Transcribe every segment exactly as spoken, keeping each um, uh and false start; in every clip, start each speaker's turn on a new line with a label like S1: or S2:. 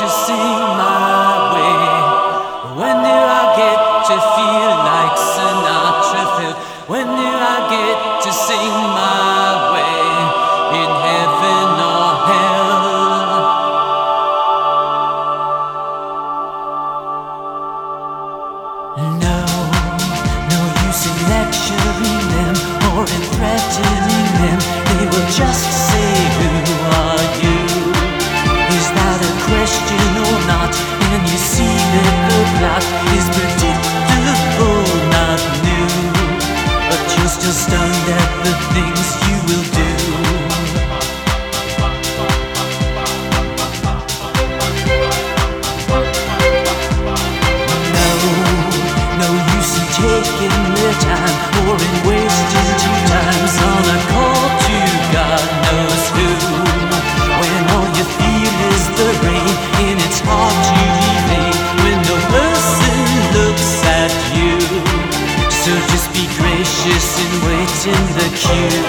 S1: to sing my way? When do I get to feel like Sinatra felt? When do I get to sing my way in heaven or hell? No, no use in lecturing them or in threatening them. They will just say, who are you? Is that a question or not? And you see that the plot is predictable, not new, but you're still stunned at the things you will do. No, no use in taking the time or in wasting two times on a call to God knows who, when all you feel is the rain and it's hard to evade when no person looks at you. So just be gracious and wait in the queue.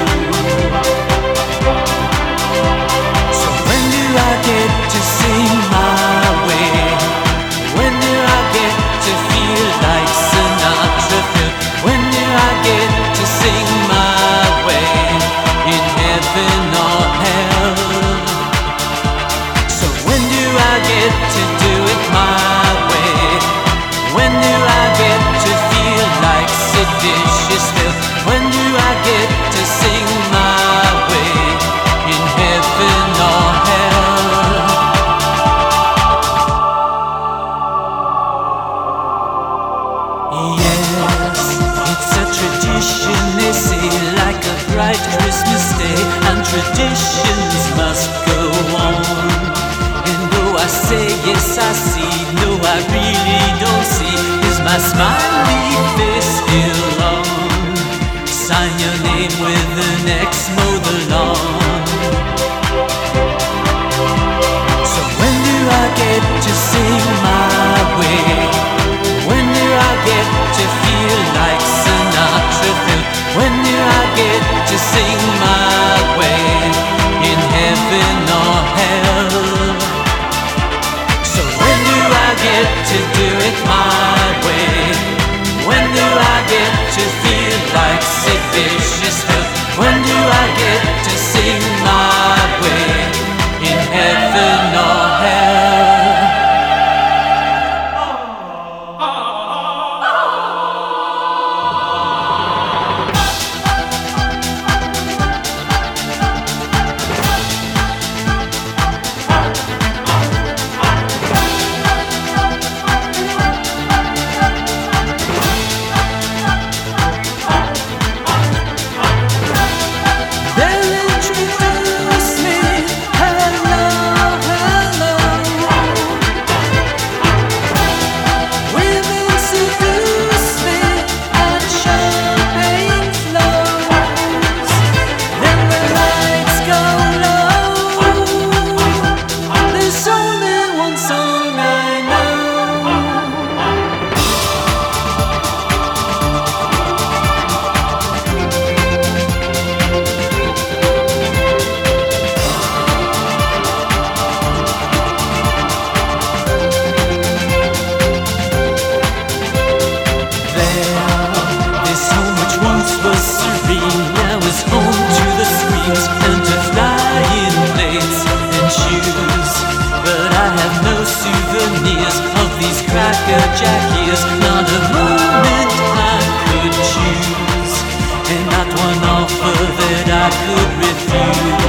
S1: So when do I get to sing my way? When do I get to feel like Sinatra felt? When do I get to sing my way in heaven or hell? So when do I get to do it my way? When do I get to feel like Sid Vicious felt? When do I get to sing my way in heaven or hell? Yes, it's a tradition, they say, like a bright Christmas day, and traditions must go on. And though I say yes I see, no I really don't see, is my smiley face still on? Sign your name with an X, mow the lawn. So when do I get to sing my way? When do I get to feel like Sinatra felt? When do I get to sing my way in heaven or hell? So when do I get to do it my way? When do I get to feel like Sid Vicious felt? When do I get to sing my way in heaven or hell? Souvenirs of these Cracker Jack years, not a moment I could choose, and not one offer that I could refuse.